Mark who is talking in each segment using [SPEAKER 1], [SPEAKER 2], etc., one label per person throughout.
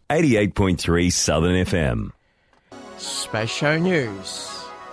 [SPEAKER 1] 88.3 Southern FM.
[SPEAKER 2] Space Show News.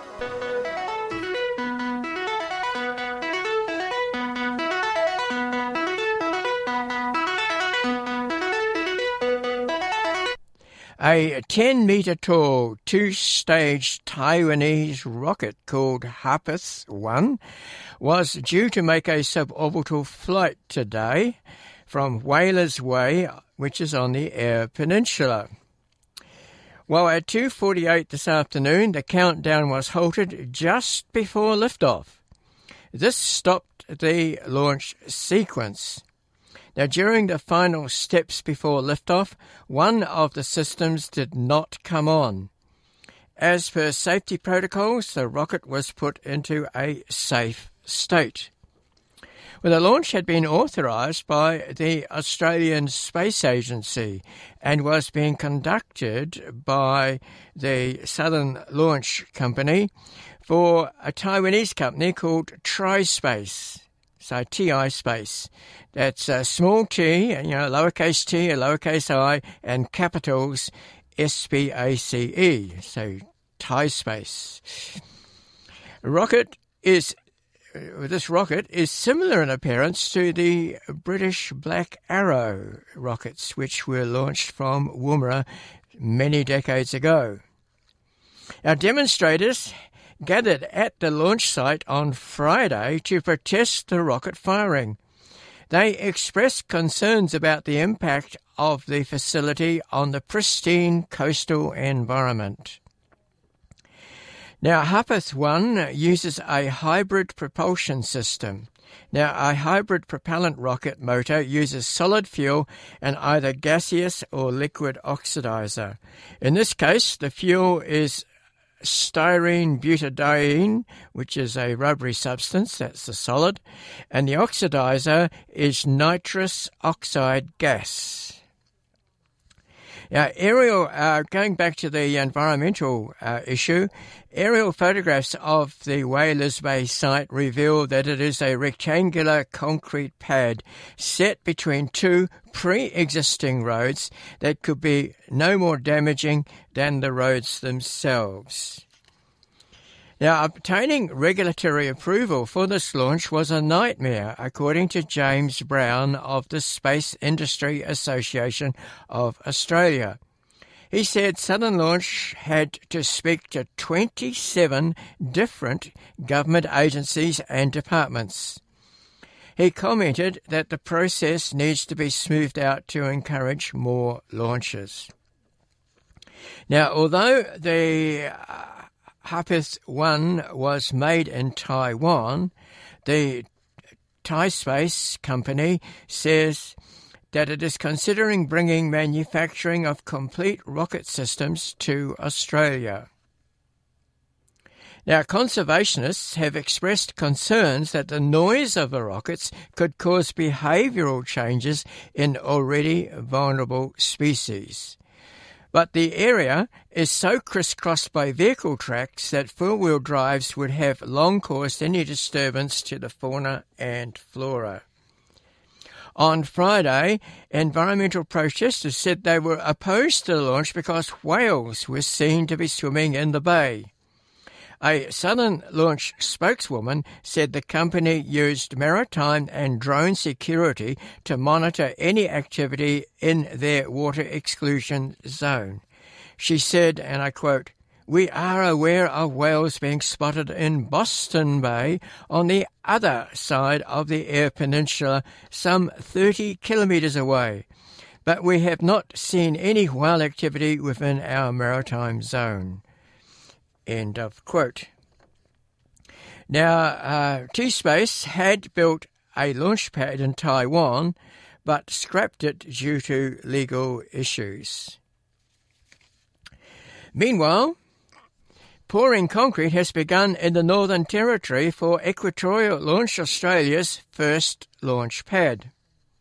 [SPEAKER 2] A 10-metre tall, two-stage Taiwanese rocket called Harpeth-1 was due to make a suborbital flight today from Whalers Way, which is on the Eyre Peninsula. Well, at 2:48 this afternoon, the countdown was halted just before liftoff. This stopped the launch sequence. Now, during the final steps before liftoff, one of the systems did not come on. As per safety protocols, the rocket was put into a safe state. Well, the launch had been authorised by the Australian Space Agency and was being conducted by the Southern Launch Company for a Taiwanese company called TriSpace. So TI Space. That's a small t, lowercase t, a lowercase I, and capitals SPACE. So TI Space. This rocket is similar in appearance to the British Black Arrow rockets, which were launched from Woomera many decades ago. Our demonstrators gathered at the launch site on Friday to protest the rocket firing. They expressed concerns about the impact of the facility on the pristine coastal environment. Now, Harpeth-1 uses a hybrid propulsion system. Now, a hybrid propellant rocket motor uses solid fuel and either gaseous or liquid oxidizer. In this case, the fuel is styrene butadiene, which is a rubbery substance, that's the solid, and the oxidizer is nitrous oxide gas. Now, going back to the environmental issue, aerial photographs of the Whalers Bay site reveal that it is a rectangular concrete pad set between two pre-existing roads that could be no more damaging than the roads themselves. Now, obtaining regulatory approval for this launch was a nightmare, according to James Brown of the Space Industry Association of Australia. He said Southern Launch had to speak to 27 different government agencies and departments. He commented that the process needs to be smoothed out to encourage more launches. Now, although the Harpeth-1 was made in Taiwan, the Thai Space Company says that it is considering bringing manufacturing of complete rocket systems to Australia. Now, conservationists have expressed concerns that the noise of the rockets could cause behavioural changes in already vulnerable species. But the area is so crisscrossed by vehicle tracks that four-wheel drives would have long caused any disturbance to the fauna and flora. On Friday, environmental protesters said they were opposed to the launch because whales were seen to be swimming in the bay. A Southern Launch spokeswoman said the company used maritime and drone security to monitor any activity in their water exclusion zone. She said, and I quote, "We are aware of whales being spotted in Boston Bay on the other side of the Eyre Peninsula, some 30 kilometres away, but we have not seen any whale activity within our maritime zone." End of quote. Now, T-Space had built a launch pad in Taiwan, but scrapped it due to legal issues. Meanwhile, pouring concrete has begun in the Northern Territory for Equatorial Launch Australia's first launch pad.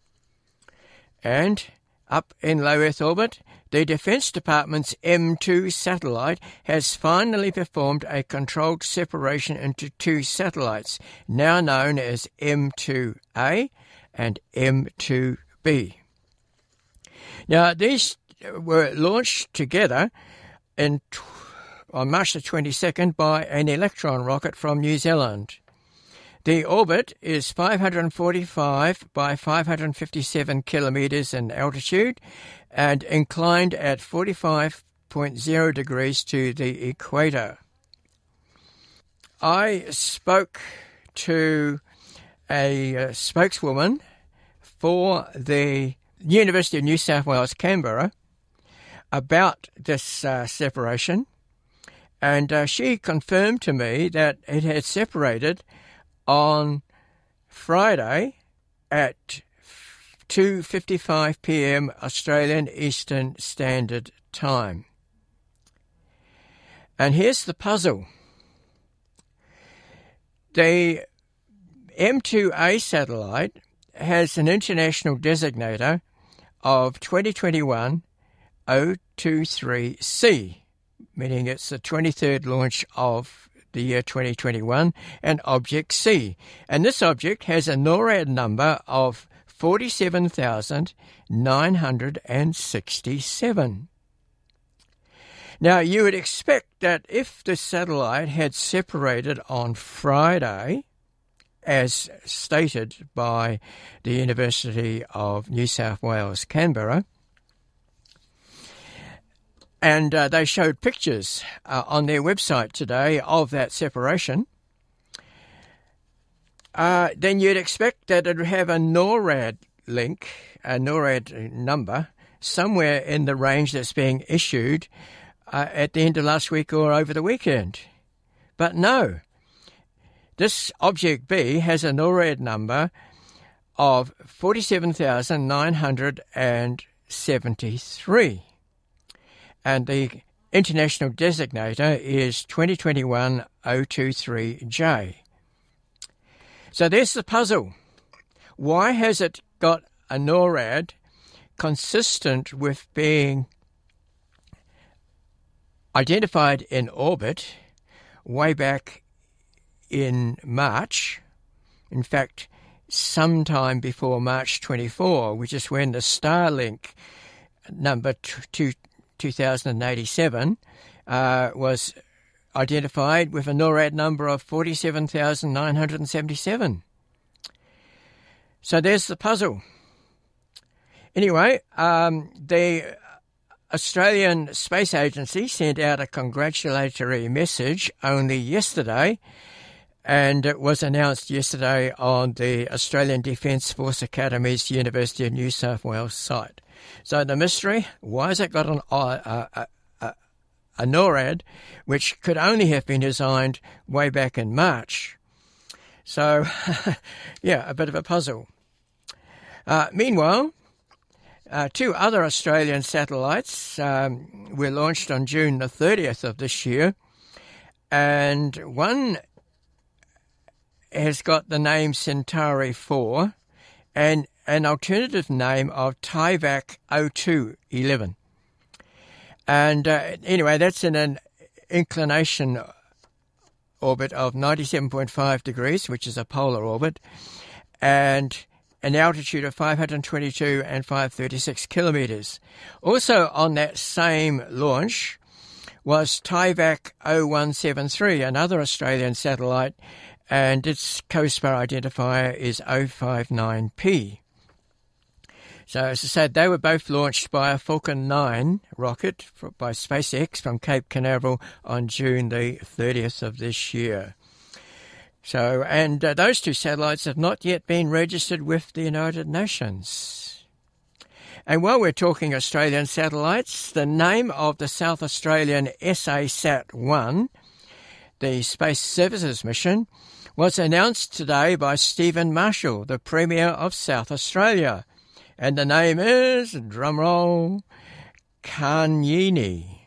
[SPEAKER 2] And up in low Earth orbit, the Defence Department's M2 satellite has finally performed a controlled separation into two satellites, now known as M2A and M2B. Now, these were launched together on March the 22nd by an Electron rocket from New Zealand. The orbit is 545 by 557 kilometres in altitude and inclined at 45.0 degrees to the equator. I spoke to a spokeswoman for the University of New South Wales, Canberra, about this separation, and she confirmed to me that it had separated on Friday at 2:55 p.m. Australian Eastern Standard Time. And here's the puzzle. The M2A satellite has an international designator of 2021 023C, meaning it's the 23rd launch of the year 2021, and Object C. And this object has a NORAD number of 47,967. Now, you would expect that if the satellite had separated on Friday, as stated by the University of New South Wales, Canberra, and they showed pictures on their website today of that separation, then you'd expect that it would have a NORAD link, a NORAD number, somewhere in the range that's being issued at the end of last week or over the weekend. But no, this Object B has a NORAD number of 47,973. And the international designator is 2021 023J. So there's the puzzle. Why has it got a NORAD consistent with being identified in orbit way back in March? In fact, sometime before March 24, which is when the Starlink number 2087 was identified with a NORAD number of 47,977. So there's the puzzle. Anyway, the Australian Space Agency sent out a congratulatory message only yesterday, and it was announced yesterday on the Australian Defence Force Academy's University of New South Wales site. So the mystery, why has it got a NORAD, which could only have been designed way back in March? So, yeah, a bit of a puzzle. Meanwhile, two other Australian satellites were launched on June the 30th of this year, and one has got the name Centauri 4 and an alternative name of Tyvak 0211. And anyway, that's in an inclination orbit of 97.5 degrees, which is a polar orbit, and an altitude of 522 and 536 kilometres. Also on that same launch was Tyvak 0173, another Australian satellite, and its COSPAR identifier is 059P. So, as I said, they were both launched by a Falcon 9 rocket by SpaceX from Cape Canaveral on June the 30th of this year. So, and those two satellites have not yet been registered with the United Nations. And while we're talking Australian satellites, the name of the South Australian SASat-1, the Space Services mission, was announced today by Stephen Marshall, the Premier of South Australia. And the name is, drumroll, Kanyini,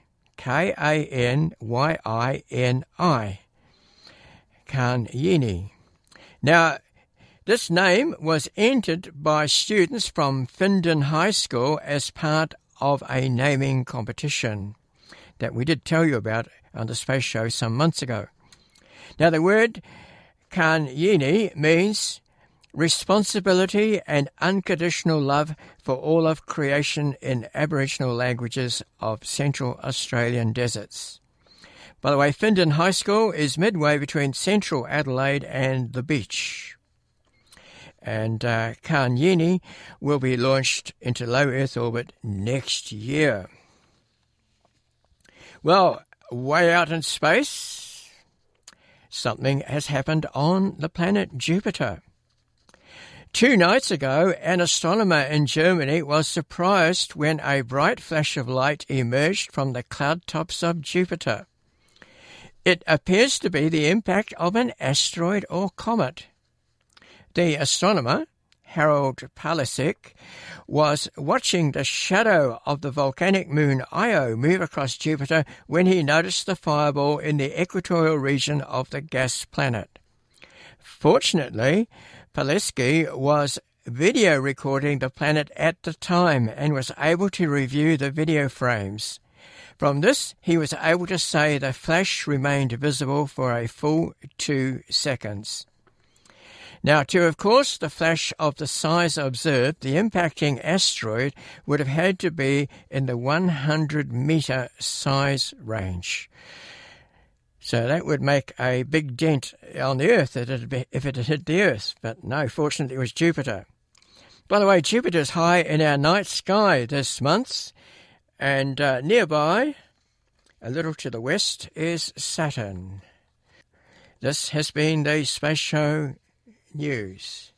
[SPEAKER 2] Kanyini. Kanyini. Now, this name was entered by students from Findon High School as part of a naming competition that we did tell you about on the Space Show some months ago. Now, the word Kanyini means responsibility and unconditional love for all of creation in Aboriginal languages of Central Australian deserts. By the way, Findon High School is midway between central Adelaide and the beach. And Carnyini will be launched into low Earth orbit next year. Well, way out in space, something has happened on the planet Jupiter. 2 nights ago, an astronomer in Germany was surprised when a bright flash of light emerged from the cloud tops of Jupiter. It appears to be the impact of an asteroid or comet. The astronomer, Harold Palisek, was watching the shadow of the volcanic moon Io move across Jupiter when he noticed the fireball in the equatorial region of the gas planet. Fortunately, Palisek was video recording the planet at the time and was able to review the video frames. From this, he was able to say the flash remained visible for a full 2 seconds. Now, to of course the flash of the size observed, the impacting asteroid would have had to be in the 100-metre size range. So that would make a big dent on the Earth if it had hit the Earth. But no, fortunately it was Jupiter. By the way, Jupiter's high in our night sky this month. And nearby, a little to the west, is Saturn. This has been the Space Show News.